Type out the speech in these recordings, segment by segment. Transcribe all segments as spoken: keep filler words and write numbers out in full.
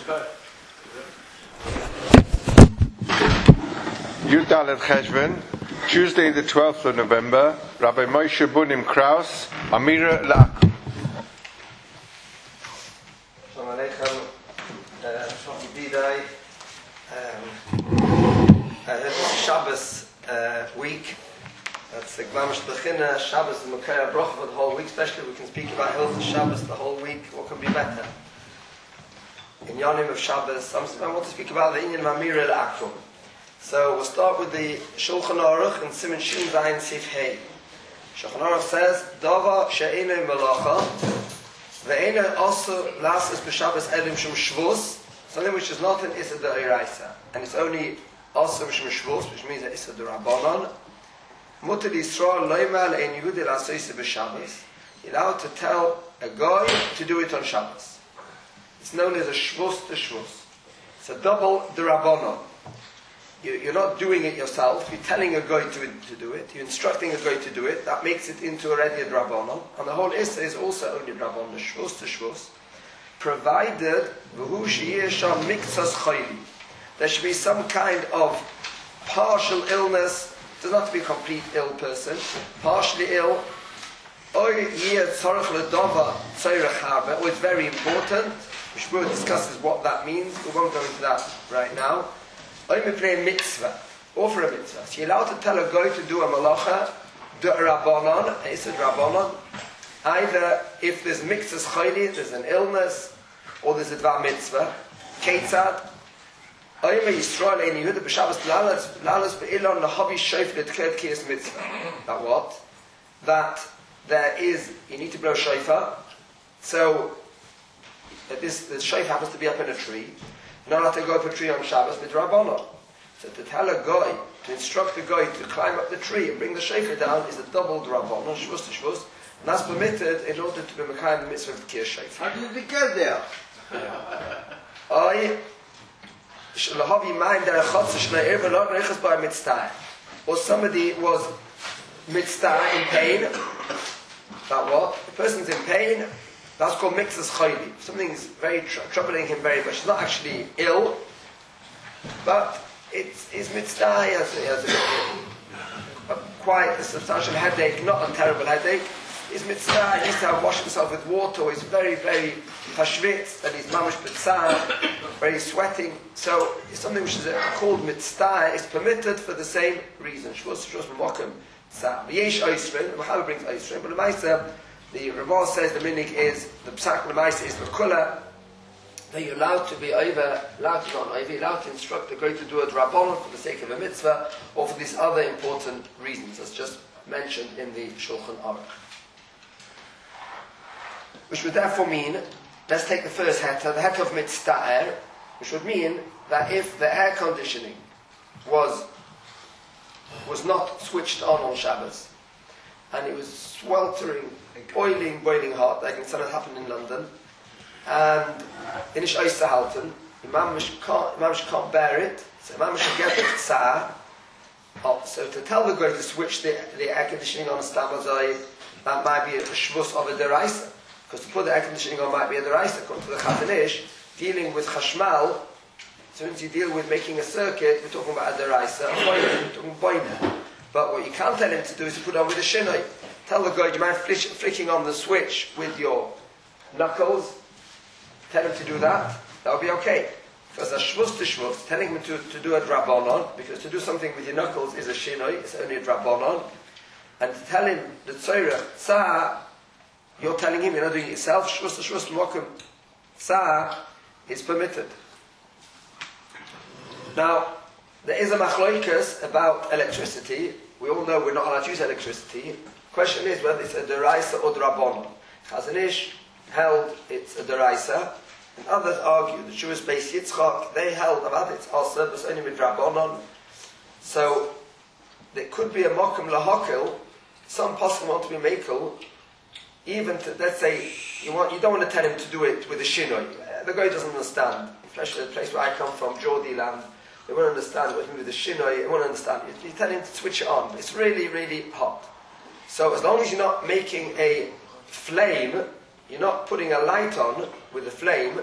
Yudalet Cheshvan, Tuesday the twelfth of November, Rabbi Moshe Bunim Kraus, Amira La. Shalom Aleichem, Shalom Bidai. This is Shabbos uh, week. That's the Glamish Bechina. Shabbos is Mekayah Brocha for the whole week, especially we can speak about Hilchos Shabbos the whole week. What can be better? In Yonim of Shabbos, I'm, I want to speak about the Inyan of Amira L'Akum. So we'll start with the Shulchan Aruch and Siman Shin Zayin Sif Hey. Shulchan Aruch says, Dava she'enei melacha, ve'enei also lasis b'Shabbos elim shum shvus, something which is not an Issa D'Oraisa, and it's only also shum shvus, which means an Issa D'Rabbanan. Mutar Yisrael loyma le'en Yehudi la'asoyse b'Shabbos. You're allowed to tell a guy to do it on Shabbos. It's known as a shvus to shvus. It's a double D'Rabbanan. You're not doing it yourself, you're telling a guy to, to do it, you're instructing a guy to do it, that makes it into already a Drabonon. And the whole Issa is also only Drabonon, Shvus to Shvus, provided there should be some kind of partial illness, it doesn't have to be a complete ill person, partially ill, or it's very important, Shmuel discusses what that means, we won't go into that right now. Or you play a mitzvah, or for a mitzvah. So you're allowed to tell a guy to do a malacha, do a rabbanon, a issa rabbanon, either if there's mitzvahs chayli, there's an illness, or there's a dvar mitzvah, ketzad, or you may Yisrael ein Yehuda b'Shabbos lalas be'ilon lahavi shofar l'tket kiyas mitzvah. That what? That there is, you need to blow shofar, so that this, the shofar happens to be up in a tree, not allowed to go up a tree on Shabbos with Rabbanon. So to tell a guy, to instruct a guy to climb up the tree and bring the shofar down is a double Rabbanon, shvus to shvus, and that's permitted in order to be mekayim the mitzvah of Kiyas shofar. How did we get there? I lahavi mind der chotz shnei v'lo reichas by mitzvah. Or somebody was mitzvah in pain. That what? The person's in pain. That's called mixas chayli. Something's very tr- troubling him very much. He's not actually ill, but it's his mitzvah. He has, he has a, a, a quite a substantial headache, not a terrible headache. His mitzvah, he needs to have washed himself with water. He's very, very hashvitz, and he's mamish mitzvah, very sweating. So it's something which is called mitzvah. It's permitted for the same reason. Shvus shvus m'mokim mitzvah. Yesh oisrin. The Mechaber brings oisrin, but the Ma'aser. The Ramah says the minig is, the Psak L'maisa is the Kula, that you're allowed to be over, allowed to not over, allowed to instruct the guy to do a Drabonon for the sake of a mitzvah, or for these other important reasons, as just mentioned in the Shulchan Aruch. Which would therefore mean, let's take the first heta, the heta of mitzvah, which would mean that if the air conditioning was, was not switched on on Shabbos, and it was sweltering, boiling, boiling hot, like in something happened in London, and in Ish Oysa Halton, Imam can't, Imam can't bear it, so Imam should get the tzah. Oh, so to tell the guy to switch the, the air conditioning on a stamazai, that might be a shvus of a deraisa, because to put the air conditioning on might be a deraisa, according to the Chazon Ish, dealing with chashmal, so once you deal with making a circuit, we're talking about a deraisa, we're talking boiler. But what you can't tell him to do is to put it on with a shinoi. Tell the guy, do you mind flick, flicking on the switch with your knuckles? Tell him to do that. That would be okay. Because a shvus to shvus, telling him to, to do a drabonon, because to do something with your knuckles is a shinoi, it's only a drabonon. And to tell him the tzorah, tzah, you're telling him, you're not doing it yourself, shvus to shvus, mokum, tzah, is permitted. Now, there is a machloikas about electricity. We all know we're not allowed to use electricity. The question is whether it's a deraisa or drabonon. Chazon Ish held it's a deraisa, and others argue, the Jewish Beis Yitzchak, they held about it's also, but it's only with drabonon. So, there could be a mokum lahokil, some possible want to be makel, even to, let's say, you want, you don't want to tell him to do it with a shinoi. The guy doesn't understand, especially the place where I come from, Geordie land. They won't understand what you mean with the shinoi, they won't understand. You, you tell him to switch it on. It's really, really hot. So as long as you're not making a flame, you're not putting a light on with a flame,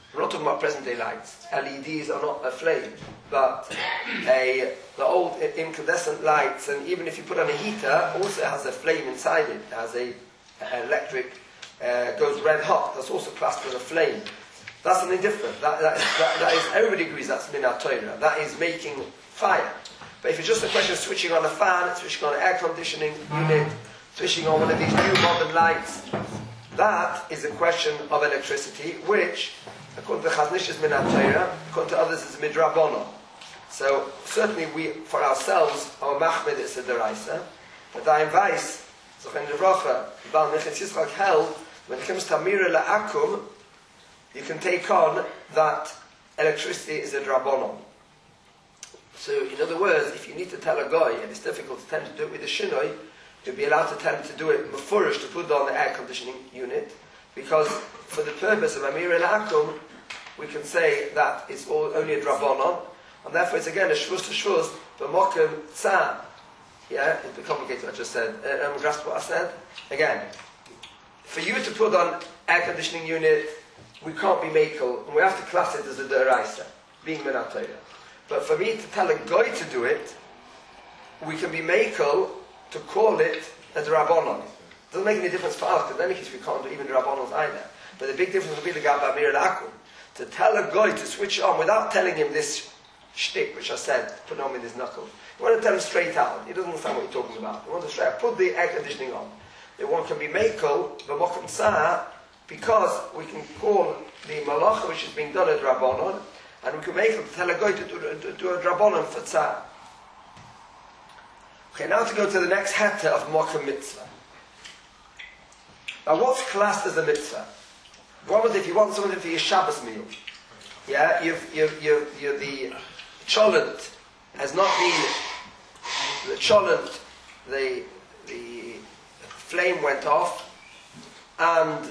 We're not talking about present-day lights. L E Ds are not a flame, but a, the old incandescent lights, and even if you put on a heater, also has a flame inside it. It has a, a electric, uh, goes red hot. That's also classed as a flame. That's something different. That, that, is, that, that is, everybody agrees that's Minat Torah. That is making fire. But if it's just a question of switching on a fan, switching on an air conditioning unit, switching on one of these new modern lights, that is a question of electricity, which, according to Chaznish, is Minat Torah, according to others, is Midrabanon. So, certainly we, for ourselves, our Machmed is a Deraisa, but Dayan Weiss, Zochen Levracha, Baal Mechitz Yitzchak held, when it comes to Amira La'akum, you can take on that electricity is a Drabonon. So, in other words, if you need to tell a guy, and it's difficult to tell him to do it with a Shinoi, you'll be allowed to tell him to do it mefurish, to put on the air conditioning unit, because for the purpose of Amir el-Akum, we can say that it's all only a Drabonon, and therefore it's again a Shvus to Shvus, b'mokim tzah. Yeah, it's a bit complicated what I just said. Uh, um, grasp what I said? Again, for you to put on air conditioning unit, we can't be makel, and we have to class it as a deraisa, being Minat Torah. But for me to tell a guy to do it, we can be makel to call it a drabonon. It doesn't make any difference for us, because in any case we can't do even drabonons either. But the big difference will be the Gab Amir al-Akum. To tell a guy to switch on without telling him this shtick, which I said, put on with his knuckle. You want to tell him straight out. He doesn't understand what you're talking about. You want to straight out, put the air conditioning on. The one can be makel, b'mokum tzah, because we can call the malacha which is being done a drabonon, and we can make him tell a guy to do, to do a drabonon for tzah. Okay, now to go to the next heta of Mokum Mitzvah. Now what's classed as a mitzvah? One was if you want something for your Shabbos meal. Yeah, you've, you've, you've, you've, the cholent has not been, the cholent, the, the flame went off, and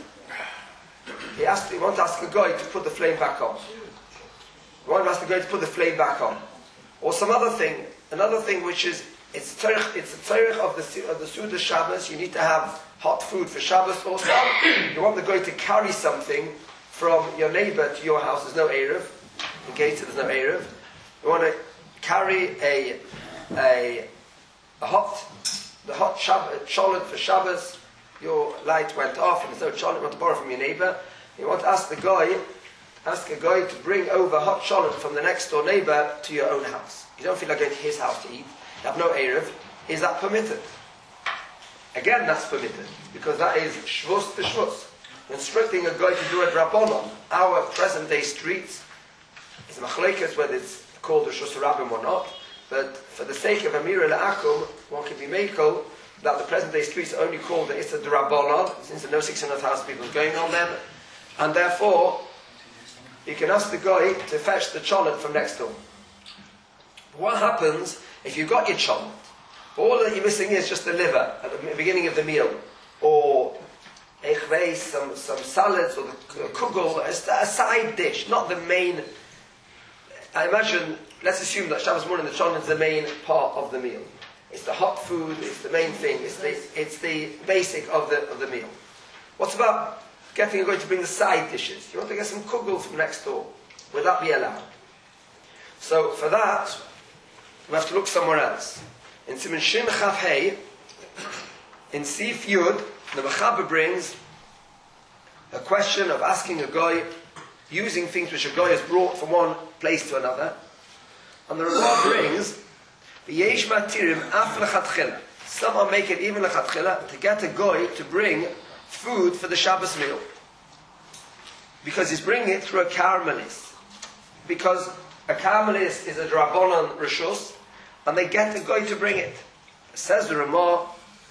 he asked, he wanted to ask a guy to put the flame back on. He wanted to ask the guy to put the flame back on. Or some other thing, another thing which is, it's tzarech, it's a tzarech of the of the Suda Shabbos. You need to have hot food for Shabbos also. You want the guy to carry something from your neighbor to your house. There's no Erev. The gate, there's no Erev. You want to carry a a, a hot the hot cholent for Shabbos. Your light went off and there's no cholent. You want to borrow from your neighbor. You want to ask the guy, ask a guy to bring over hot cholent from the next door neighbor to your own house. You don't feel like going to his house to eat. You have no Erev. Is that permitted? Again, that's permitted, because that is shvus to shvus. Instructing a guy to do a drabonon, our present day streets, it's machlekes whether it's called a shus rabbim or not, but for the sake of Amir el-Akum, one can be makel that the present day streets are only called the Issa drabonon, since there are no six hundred thousand people going on them, and therefore, you can ask the guy to fetch the cholent from next door. What happens if you've got your cholent? All that you're missing is just the liver at the beginning of the meal, or echveis, some some salads, or the kugel, a side dish, not the main. I imagine, let's assume that Shabbos morning the cholent is the main part of the meal. It's the hot food, it's the main thing, it's the it's the basic of the of the meal. What's about getting a guy to bring the side dishes? You want to get some kugel from next door? Would that be allowed? So for that, we have to look somewhere else. In Siman Shin Chav Hei, in Sif Yud, the Mechaber brings a question of asking a guy, using things which a guy has brought from one place to another. And the Ramah brings, V'yesh matirim af lechatchila. Someone make it even lechatchila to get a guy to bring food for the Shabbos meal. Because he's bringing it through a caramelist. Because a caramelist is a drabonon rishus, and they get the guy to bring it. Says the Ramah,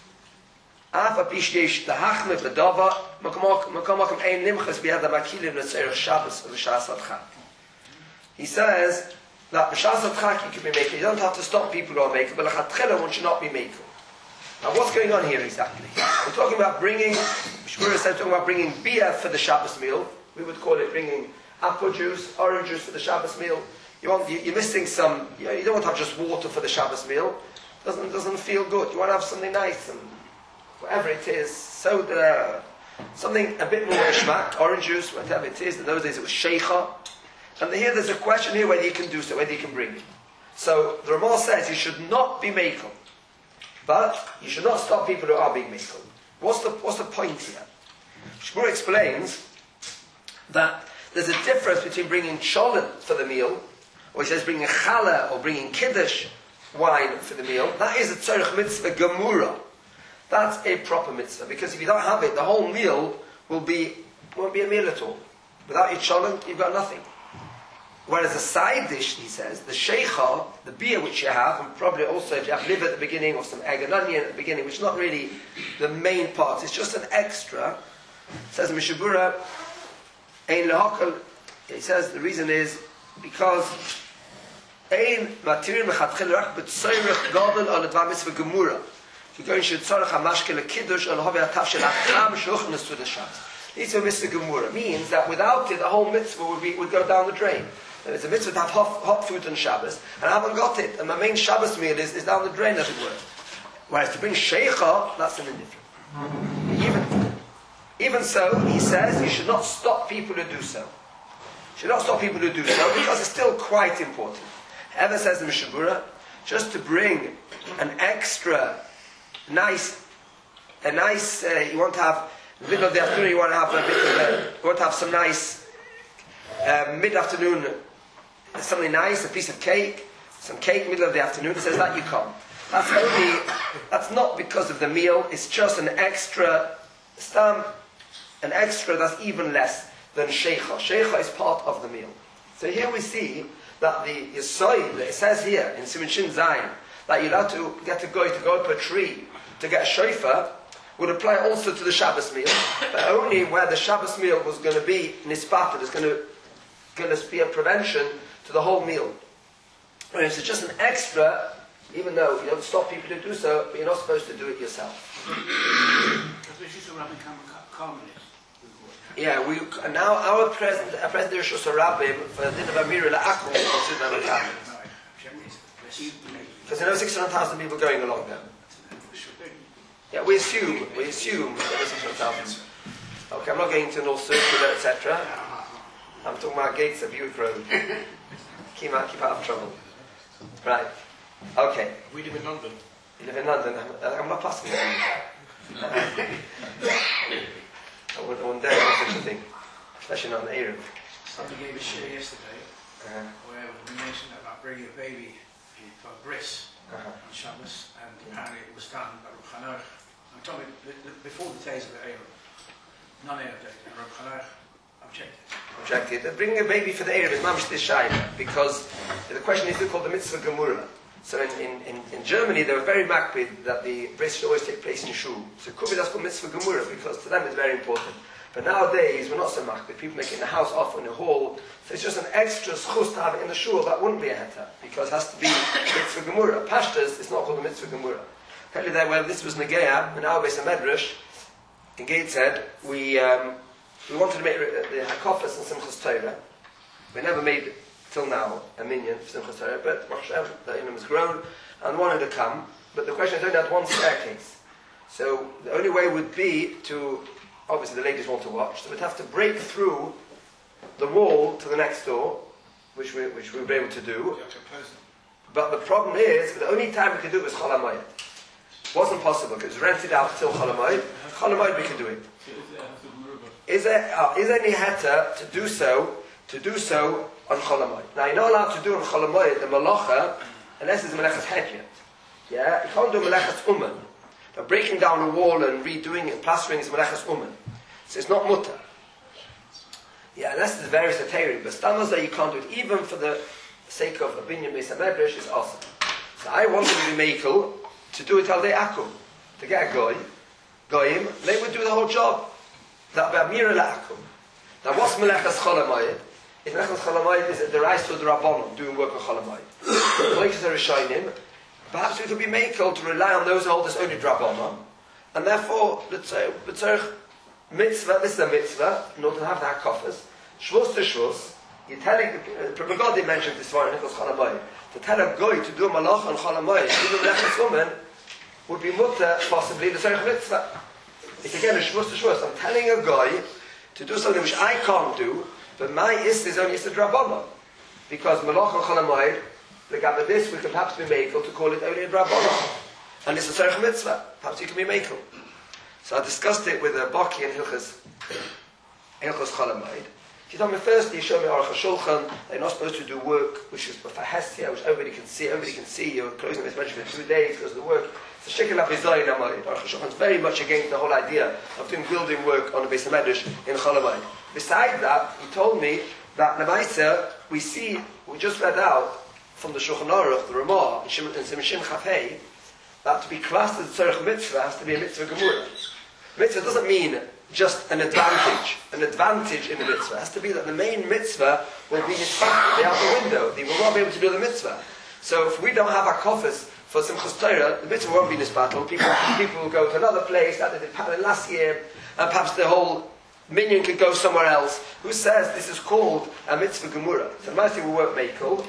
Af apishyesh lahachme bedava makom ein nimchas biyad hamakilim letzerich Shabbos v'shas adchak. He says that b'shas adchak you can be making. You don't have to stop people who are making, but lechatchila one should not be making. Now what's going on here exactly? We're talking about bringing, Shmurah said, talking about bringing beer for the Shabbos meal. We would call it bringing apple juice, orange juice for the Shabbos meal. You want, you, you're missing some, you, know, you don't want to have just water for the Shabbos meal. Doesn't doesn't feel good. You want to have something nice and whatever it is, soda, something a bit more geschmack, orange juice, whatever it is. In those days it was sheicha. And here there's a question here whether you can do so, whether you can bring it. So the Ramah says you should not be mekel, but you should not stop people who are being mekel. What's the, what's the point here? Shmuel explains that there's a difference between bringing cholent for the meal, or he says bringing challah or bringing kiddush wine for the meal. That is a tzorich mitzvah gemura. That's a proper mitzvah, because if you don't have it, the whole meal will be won't be a meal at all. Without your cholent, you've got nothing. Whereas a side dish, he says, the sheicha, the beer which you have, and probably also if you have liver at the beginning or some egg and onion at the beginning, which is not really the main part, it's just an extra. Says Mishabura, ein lehakol. He says the reason is because ein material mechatchil rach b'tzoyrich gadol al advar mitzvah gemura. You're going to tzorach hamashke lekiddush al havi atav shel acham shuchnas to the Shabbos. Mitzvah mitzvah gemura means that without it, the whole mitzvah would be would go down the drain. And it's a mitzvah to have hot, hot food on Shabbos, and I haven't got it, and my main Shabbos meal is, is down the drain, as it were. Whereas to bring sheicha, that's an indifferent. Even, even so, he says you should not stop people who do so. You should not stop people who do so, because it's still quite important. Ever says the Mishabura, just to bring an extra nice, a nice, uh, you want to have, in the middle of the afternoon, you want to have a bit of, a, you want to have some nice, uh, mid-afternoon, something nice, a piece of cake, some cake, middle of the afternoon, it says that you can't. That's only, that's not because of the meal, it's just an extra stam, an extra that's even less than sheicha. Sheicha is part of the meal. So here we see that the Yisoid, it says here in Siman Shin Zayin, that you're allowed to get a guy to go up a tree to get a shofar, would apply also to the Shabbos meal, but only where the Shabbos meal was going to be nispated, is going to, going to be a prevention to the whole meal. Whereas it's just an extra, even though you don't stop people to do so, but you're not supposed to do it yourself. Yeah, we now our president, our president Rishus Rabbim for the din of Amira La'akum because there are six hundred thousand people going along there. Yeah, we assume, we assume that there's six hundred thousand. Okay, I'm not going to North Circular, et cetera. I'm talking about gates of Buick Road. Keep out, keep out of trouble. Right. Okay. We live in London. You live in London? I'm, I'm not passing that. I wouldn't, I wouldn't dare do such a thing, especially not an Arab. Somebody gave a share yesterday Uh-huh. where we mentioned about bringing a baby for a bris Uh-huh. on Shabbos, and apparently it was done by Reb Chanach. I'm talking before the days of the Arab, non-Arab days, and Reb Chanach objected. Objected. Bringing a baby for the Arab is mamish t'shayla, because the question is called the mitzvah gemura. So in, in, in, in Germany, they were very makpid that the bris should always take place in shul. So it could be that's called mitzvah gemura, because to them it's very important. But nowadays, we're not so makpid. People make it in the house, often in the hall. So it's just an extra schus to have it in the shul. That wouldn't be a heta, because it has to be mitzvah gemura. Pashtas, it's not called a mitzvah gemura. Tell you that, well, this was Negeah, in our base of Medrash, in Gateshead, we, um, we wanted to make the Hakofas and Simchas Torah. We never made till now a minyan for Simchas Torah, but Hashem, the Inam has grown and wanted to come. But the question is only had one staircase. So the only way would be to, obviously the ladies want to watch, so we'd have to break through the wall to the next door, which we, which we would be able to do. But the problem is, the only time we could do it was Chol HaMoed. It wasn't possible, because it was rented out till Chol HaMoed. Chol HaMoed we could do it. Is there, uh, is there any heta to do so, to do so on Chol HaMoed? Now you're not allowed to do on Chol HaMoed the malacha, unless it's melechas hedjit. Yeah? You can't do melechas uman. But breaking down a wall and redoing it, plastering is melechas uman. So it's not mutter. Yeah, unless there's various atayrim. But stammers that you can't do it, even for the sake of opinion based on Medrash, is awesome. So I wanted to be mekel to do it al dei akum, to get a goy, goyim, they would do the whole job. That would be amira la'akum. Now what's melechas chol hamayid? If melechas chol hamayid is the rise to the rabbanon, doing work on chol hamayid. Like the rishonim, perhaps we could be mekel to rely on those holders only drabanon, and therefore, let's say, mitzvah, this is a mitzvah, in order to have the hakafas, shvus to shvus, you're telling, uh, Prophet God mentioned this one in Nicholas Chol HaMoed, to tell a goy to do a malach on Chol HaMoed, even melechas woman, would be mutter, possibly, the tzarech mitzvah. It's again a shvus to shvus. I'm telling a guy to do something which I can't do, but my is is only is a drabonon. Because Malach and Chalamayid, the gab this, we can perhaps be makel to call it only a drabonon. And it's a tzarech mitzvah. Perhaps you can be makel. So I discussed it with a Baki and Hilchas, Hilchas Chalamayid. He told me firstly, he showed me Aruch HaShulchan, they're not supposed to do work which is for Hestia, which everybody can see, everybody can see, you're closing this mention for two days because of the work. It's a Shekel HaPizayin Amayid. Aruch HaShulchan is very much against the whole idea of doing building work on the Beis HaMedrash in Chalamayid. Besides that, he told me that Lemaisa, we see, we just read out from the Shulchan Aruch, the Ramah, in Simshin Chafei, that to be classed as a tzarech mitzvah has to be a mitzvah gemura. Mitzvah doesn't mean just an advantage, an advantage in the mitzvah. It has to be that the main mitzvah will be his back, the outer window. They will not be able to do the mitzvah. So if we don't have our coffers for Simchas Torah, the mitzvah won't be in this battle. People, people will go to another place that they did pattern last year, and perhaps the whole minion could go somewhere else. Who says this is called a mitzvah gemura? So most people won't make call.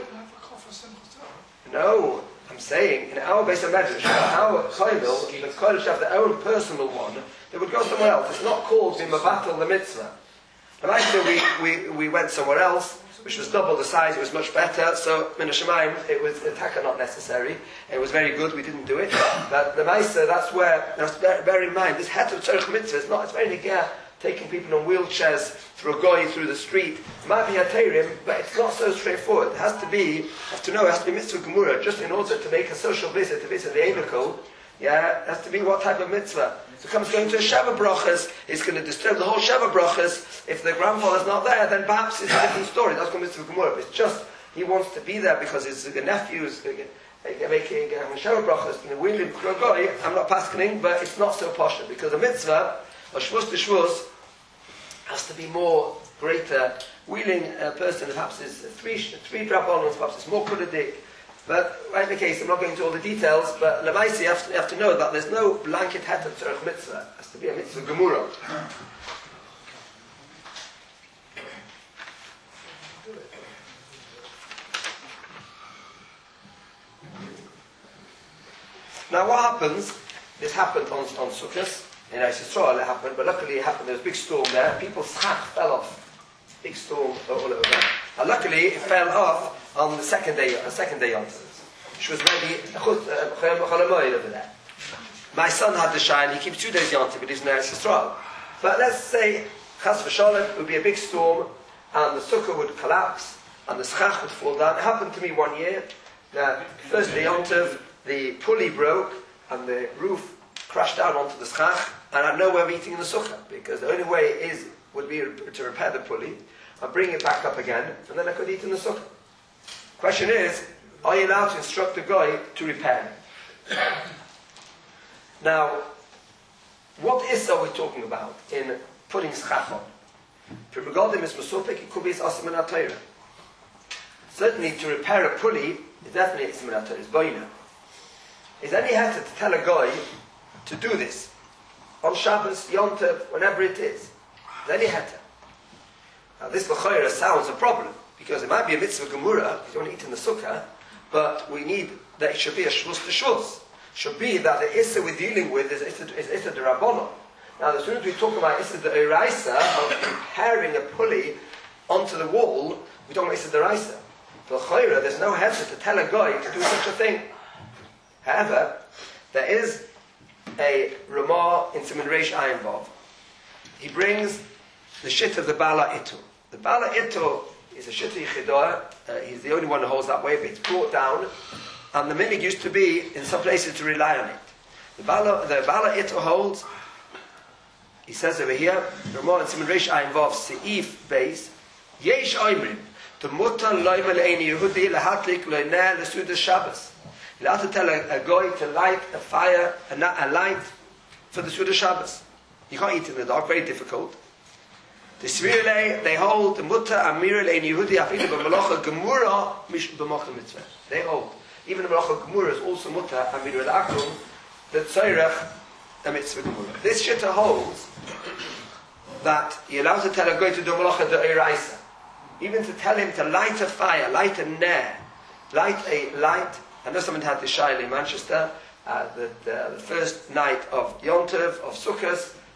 No, I'm saying in our Beis HaMedrash, our Chayil, the Kodesh have their own personal one. They would go somewhere else. It's not called Mimabatel the mitzvah. And actually, we, we, we went somewhere else, which was double the size. It was much better. So Min HaShamayim, it was the taka not necessary. It was very good. We didn't do it. But the Maisa, that's where. Now, bear, bear in mind, this het of tzarech mitzvah is not. It's very nigeh taking people on wheelchairs through a goy through the street. It might be a terim, but it's not so straightforward. It has to be. Have to know. It has to be mitzvah gemura just in order to make a social visit, to visit the Einikel. Yeah, it has to be what type of mitzvah. So it comes going to a Sheva Brachas, it's going to disturb the whole Sheva Brachas. If the grandfather's not there, then perhaps it's a different story. That's going to be mitzvah gemura. It's just, he wants to be there because his nephew is making a Sheva Brachas, and we live Krogoy. I'm not paskening, but it's not so posh, because a mitzvah, a shvus to shvus, has to be more greater. Wheeling a person perhaps is three, three drabonos, perhaps it's more kudadik. But, right in the case, I'm not going into all the details, but Lemaisi, you have to, you have to know that there's no blanket het of tzarech mitzvah. It has to be a mitzvah gemura. Now what happens, this happened on, on Sukkot, in Eretz Yisrael it happened, but luckily it happened, there was a big storm there, people's schach fell off. Big storm all over. And luckily it fell off on the second day, the second day on, which was maybe over there. My son had the shine, he keeps two days yontif, but he's in Eretz Yisrael. But let's say, chas v'sholem, it would be a big storm, and the sukkah would collapse, and the schach would fall down. It happened to me one year. The first day yontif, the pulley broke, and the roof crashed down onto the schach, and I had no way of eating in the sukkah, because the only way is would be to repair the pulley, and bring it back up again, and then I could eat in the sukkah. Question is, are you allowed to instruct the guy to repair? Now, what is are we talking about in putting schach on? For Megadim is Masupik, it could be Asim and Atayra. Certainly, to repair a pulley is definitely Asim and Atayra, it's Boina. Is any heter to tell a guy to do this? On Shabbos, Yom Tov, whenever it is. Is any heter? Now, this L'chayra sounds a problem. Because it might be a mitzvah gemura, you don't want to eat in the sukkah, but we need that it should be a shvus to shvus. Should be that the issa we're dealing with is issa, is issa de rabbonon. Now, as soon as we talk about issa de eraisa, of comparing a pulley onto the wall, we talk about issa de eraisa. For chayra, there's no heter to tell a guy to do such a thing. However, there is a Ramah in Siman Reish Ayin Vav. He brings the shit of the Bala Itu. The Bala Itu is a Shitta Yichidah, uh, he's the only one who holds that way, but it's brought down, and the minig used to be, in some places, to rely on it. The Bala, the Bala Ito holds, he says over here, Ramah and Siman Reish Ayin Vav, Seif Beis, Yesh Oimrim, the Mutter Loimel Eini Yehudi Lehatlik Loineh Lesuda Shabbos. You have to tell a, a guy to light a fire, a, a light for the Suda Shabbos. You can't eat in the dark, very difficult. The Svirle, they hold the Mutta Amirle in Yehudi Afidu B'Malacha Gemura Mish B'Mocha Mitzvah. They hold. Even the Malacha Gemura is also Mutta Amirle Akum, the Tzairach, a Mitzvah Gemura. This Shitta holds that you're allowed to tell a guy to do Malacha de Eiraisa. Even to tell him to light a fire, light a nair, light a light. I know someone had this shaila in Manchester, uh, the, the, the first night of Yom Tov, of Sukkot,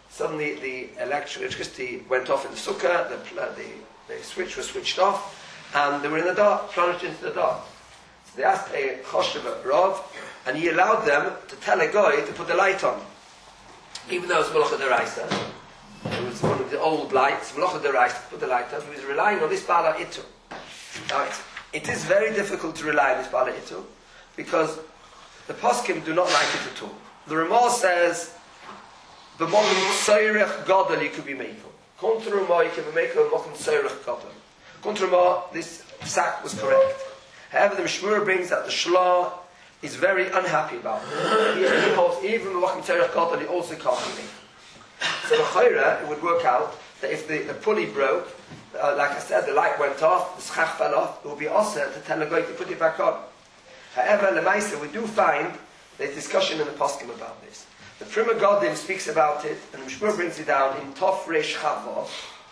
suddenly the electricity went off in the sukkah, the, the, the switch was switched off, and they were in the dark, plunged into the dark. So they asked a Choshev Rav, and he allowed them to tell a guy to put the light on. Even though it was Malacha Deraisa, it was one of the old lights, Malacha Deraisa, to put the light on, he was relying on this Bala Itu. Now, it's, it is very difficult to rely on this Bala Itu, because the poskim do not like it at all. The Ramah says, the modern Tzairech Gadol you could be makel. Contra Ramah you can be makel, the modern Tzairech Gadol. Contra Ramah, this sack was correct. However, the Mishmur brings that the Shlah is very unhappy about it. He, he holds, even the modern Tzairech Gadol, he also can't be makel. So the Chayra, it would work out that if the, the pulley broke, uh, like I said, the light went off, the schach fell off, it would be osir to tell a guy to put it back on. However, Lemaisa, we do find there's discussion in the poskim about this. The Prima Godim speaks about it, and the Mishmur brings it down in Tov Resh Chavav.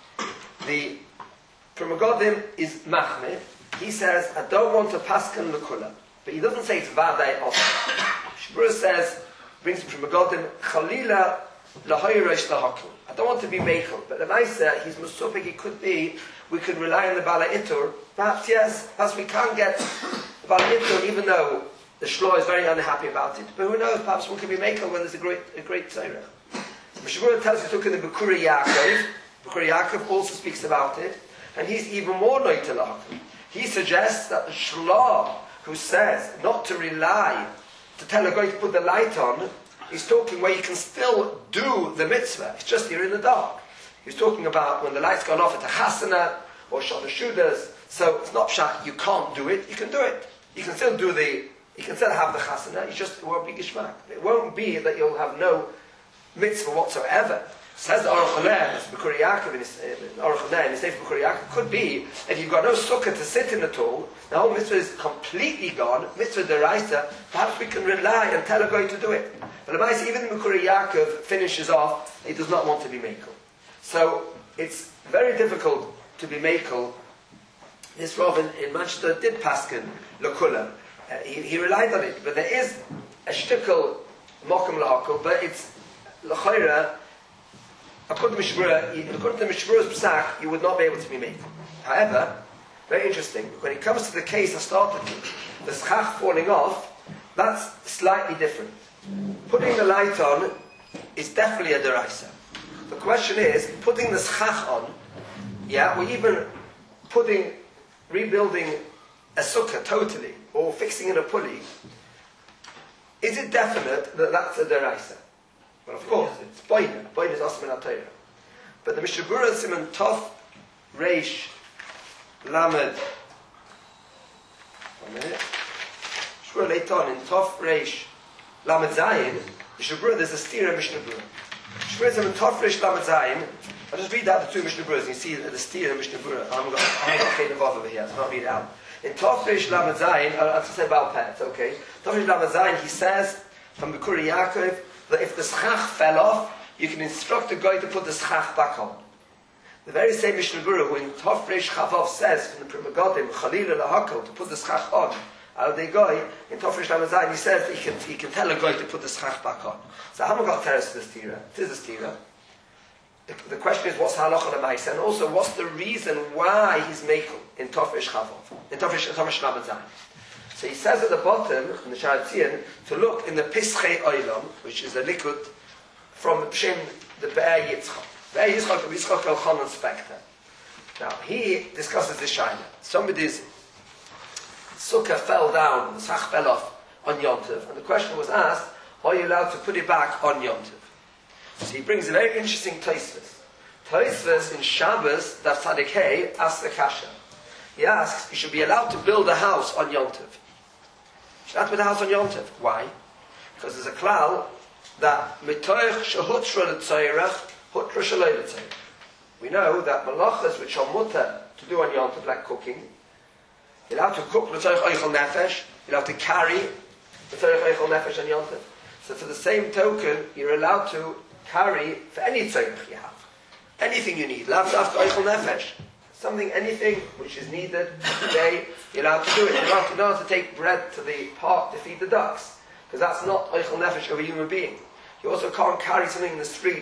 The Prima Godim is Machmir. He says, I don't want to paskan l'kula, but he doesn't say it's Vadai Osir. Mishmur says, brings the Prima Godim, Chalila l'hoyresh l'hakul. I don't want to be meichel, but Lemaisa, he's musupik, he could be, we could rely on the Bala Itur. Perhaps yes, perhaps we can't get the Bala Itur, even though the Shloh is very unhappy about it. But who knows, perhaps one can be meichel when there's a great a great tzorech. Mishmur tells you to look in the Bukuri Yaakov. Bukuri Yaakov also speaks about it, and he's even more noitel. He suggests that the Shloh, who says not to rely, to tell a guy to put the light on, he's talking where you can still do the mitzvah. It's just you're in the dark. He's talking about when the light's gone off at a chasana or shadashudas. So it's not pshat, you can't do it, you can do it. You can still do the, you can still have the chasana, it's just, it won't be gishmak. It won't be that you'll have no mitzvah whatsoever. Says the Aruch HaNer, B'Kuri Yaakov in his Aruch HaNer, in his Sefer B'Kuri Yaakov, could be if you've got no sukkah to sit in at all, the whole mitzvah is completely gone, mitzvah deraisa, perhaps we can rely and tell a guy to do it. But the B'Kuri, even B'Kuri Yaakov finishes off, he does not want to be mekel. So it's very difficult to be mekel. This Rav in, in Manchester did paskin l'kula. Uh, he, he relied on it, but there is a shtickle mokum l'hakol, but it's l'chayra. According to Mishmur, according to Mishmur's psak, you would not be able to be made. However, very interesting, when it comes to the case I started with, the schach falling off, that's slightly different. Putting the light on is definitely a deraisa. The question is, putting the schach on, yeah, or even putting, rebuilding a sukkah totally, or fixing in a pulley, is it definite that that's a deraisa? Well, of course, it's boina. Boina is asman al-Torah. But the Mishnah Berurah Simon Tov Reish Lamed. One minute. Shur later on in Tov Reish Lamed Zayin, Mishnah Berurah, there's a steer in Mishnah Berurah. Shur Simon Tov Reish Lamed Zayin. I'll just read out the two Mishnah Berurahs. You see the steer in Mishnah Berurah. I haven't got I haven't got Chayin Vav over here. So I'll read it out. In Tov Reish Lamed Zayin, I'll have to say about pets. Okay. Tov Reish Lamed Zayin, he says from B'Kuri Yaakov, that if the schach fell off, you can instruct the guy to put the schach back on. The very same Mishnah Berurah, when Tov Reish Chavav says from the Prima Godim, Chalila lahakol, to put the schach on, out of the guy, in Tov Reish Lamed Zayin, he says that he can, he can tell a guy to put the schach back on. So I haven't got teres to the stira. It is a stira. The, the question is, what's halacha l'maisa, and also what's the reason why he's mekel in Tov Reish Chavav, in Tov Reish Lamed Zayin. So he says at the bottom, in the Sha'ar Tzion, to look in the Pischei Olam, which is a liquid from the Pshem, the Be'er Yitzchak. Be'er Yitzchak of Yitzchak Elchanan Spector. Now, he discusses this shaila. Somebody's sukkah fell down, the schach fell off on Yom Tov, and the question was asked, are you allowed to put it back on Yom Tov? So he brings a very interesting Tosfos. Tosfos in Shabbos, Daf Tzadik Hey, asks the kasha. He asks, you should be allowed to build a house on Yom Tov. You should have to build a house on Yom Tov. Why? Because there's a klal that mitoich shehutra l'tzayrach, hutra shaloi l'tzayrach. We know that malachas which are mutter to do on Yom Tov, like cooking, you're allowed to cook l'tzayrach oichel nefesh, you're allowed to carry l'tzayrach oichel nefesh on Yom Tov. So for the same token, you're allowed to carry for any tzarech you have. Anything you need. Lav dafka oichel nefesh. Something, anything which is needed today, you're allowed to do it. You're allowed to, you're allowed to take bread to the park to feed the ducks. Because that's not oichel nefesh of a human being. You also can't carry something in the street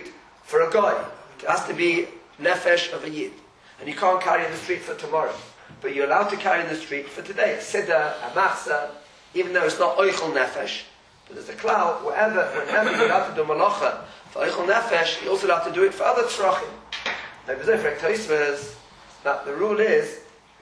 for a guy. It has to be nefesh of a yid. And you can't carry in the street for tomorrow. But you're allowed to carry in the street for today. A siddur, a machsa, even though it's not oichel nefesh. But there's a cloud, wherever, whenever you're allowed to do malacha for oichel nefesh, you're also allowed to do it for other tzrachim. Like the Tosfos, that the rule is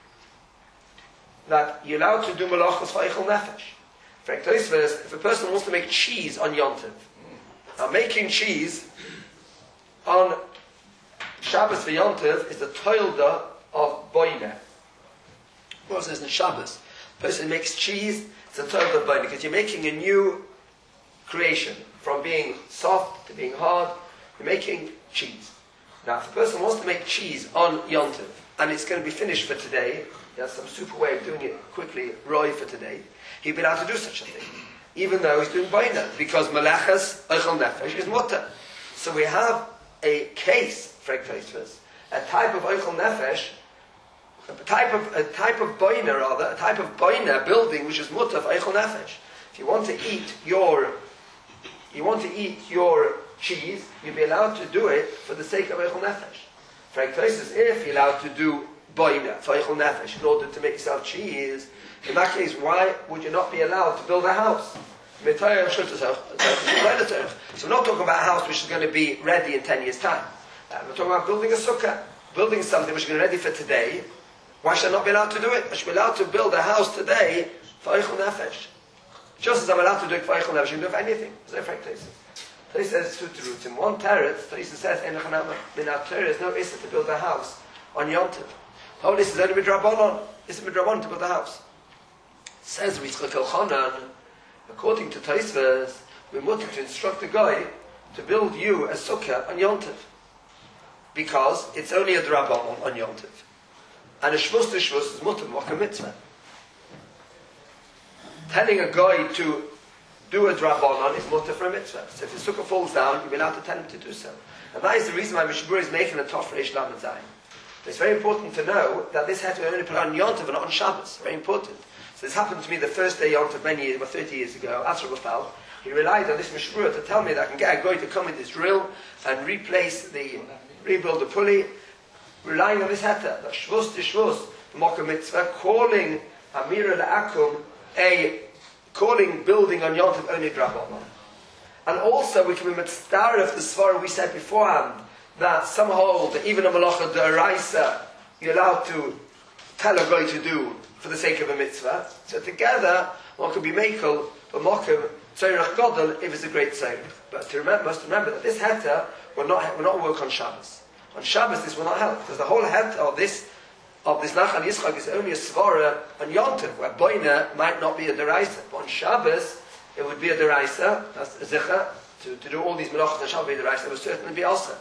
that you're allowed to do malachas for oichel nefesh. For Tosfos, if a person wants to make cheese on Yom Tov, now making cheese on Shabbos for Yom Tov is the toilda of boineh. What says in Shabbos? A person makes cheese, it's a toilda of boineh, because you're making a new creation. From being soft to being hard, you're making cheese. Now, if a person wants to make cheese on Yom Tov, and it's going to be finished for today, he has some super way of doing it quickly, roy for today, he'd be allowed to do such a thing. Even though he's doing boineh, because melechas, oichel nefesh, is mutter. So we have a case, for Tosfos, a type of oichel nefesh, a type of a type of boina rather, a type of boina building which is mutter for oichel nefesh. If you want to eat your, you want to eat your cheese, you'll be allowed to do it for the sake of oichel nefesh. For Tosfos, if you're allowed to do boina for oichel nefesh in order to make yourself cheese, in that case, why would you not be allowed to build a house? So we're not talking about a house which is going to be ready in ten years' time. Uh, we're talking about building a sukkah, building something which is going to be ready for today. Why should I not be allowed to do it? I should be allowed to build a house today for oichel nefesh. Just as I'm allowed to do it for oichel nefesh, you can do it for anything. There's no Tosfos. Tosfos says two roots. In one teretz, Tosfos says, in our Torah, there's no issa to build a house on Yom Tov. Oh, this is only midrabanon. This is midrabanon to build a house. Says Yitzchak Elchanan, according to Tosfos, we're mutter to instruct a guy to build you a sukkah on Yom Tov. Because it's only a drabanon on Yom Tov. And a shvus to shvus is mutter mocha mitzvah. Telling a guy to do a drabanon is mutter for a mitzvah. So if the sukkah falls down, you'll be allowed to tell him to do so. And that is the reason why Mishabura is making a tof reish lamed zayin. It's very important to know that this had to be only put on Yom Tov and not on Shabbos. Very important. So this happened to me the first day Yom Tov many years, about thirty years ago, Asher Bafal. He relied on this Mishabura to tell me that I can get a guy to come with this drill and replace the, rebuild the pulley, relying on this heta, that shvus to shvus, mocha mitzvah, calling Amira La'akum, a calling building on Yom Tov only drabanon. And also we can be mitzvah of the svara we said beforehand, that some hold that even a malacha d'oraisa you're allowed to tell a guy to do for the sake of a mitzvah. So together, one can be mekel, but mokum, tzorach godel, if it's a great tzorach. But to remember, must remember that this heta will not, will not work on Shabbos. On Shabbos this will not help, because the whole heta of this, of this Nachal Yitzchak is only a svara on Yom Tov, where boina might not be a d'oraisa. But on Shabbos, it would be a d'oraisa, that's a zicha, to, to do all these melachos on Shabbos, it would certainly be also.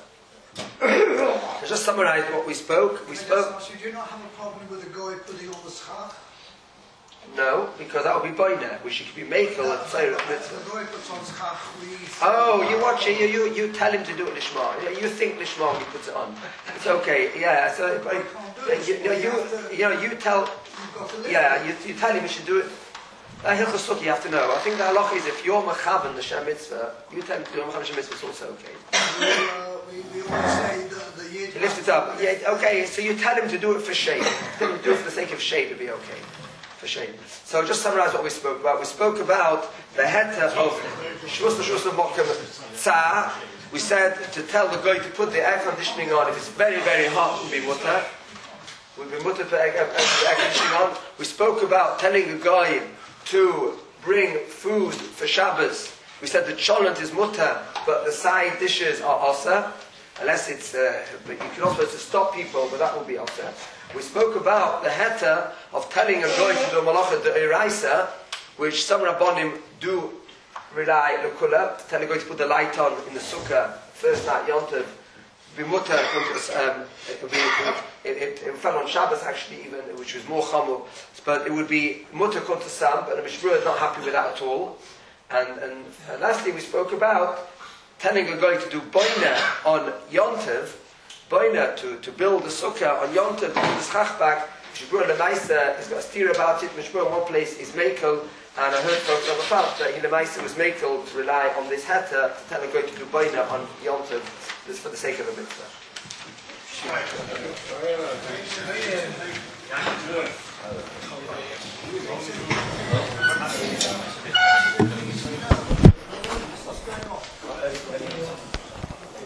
To just summarize what we spoke, we spoke. So you do not have a problem with the guy putting on the schach? No, because that would be boina, which should be mekel and tzorach mitzvah. The guy puts on schach. Oh, you watch it. You, you you tell him to do it lishma. You, you think lishma, he puts it on. It's okay. Yeah. So but, you, you know you you know you tell. Yeah, you you tell him he should do it. Uh, Hilchos Sukkah, you have to know. I think the halacha is if you're mechaven the Shem Mitzvah, you tell him to do mechaven Shem Mitzvah. It's also okay. We, uh, we, we always say the, the yid. You lift it up. Yeah. Okay. So you tell him to do it for shame. Tell him to do it for the sake of shame. It'll be okay. For shame. So just summarize what we spoke about. We spoke about the heta of Shvus L'Shvus L'Mokem Tzah. We said to tell the guy to put the air conditioning on if it's very, very hot would be mutter. Would be mutter for air, air, air conditioning on. We spoke about telling a guy to bring food for Shabbos. We said the cholent is mutter, but the side dishes are asa. Unless it's, uh, but you can also to stop people, but that will be asa. We spoke about the heta of telling a guy to do malacha d'oraisa, which some rabbonim do rely on l'kula, telling a guy to put the light on in the sukkah first night Yom Tov. Be mutter, um, it would be it, it, it fell on Shabbos actually even, which was more chamur, but it would be mutter konta sam, but the Mishmur is not happy with that at all. And, and, and lastly, we spoke about telling a guy to do boina on Yom Tov, boina to, to build a sukkah on Yom Tov, to the schach back Mishbur Lemaisa has got a steer about it. Mishbur in one place is Mekel, and I heard from the fact that he Lemaisa was Mekel to rely on this Heta to tell a guy to do Baina on Yom Tov, just for the sake of the mitzvah. Yeah.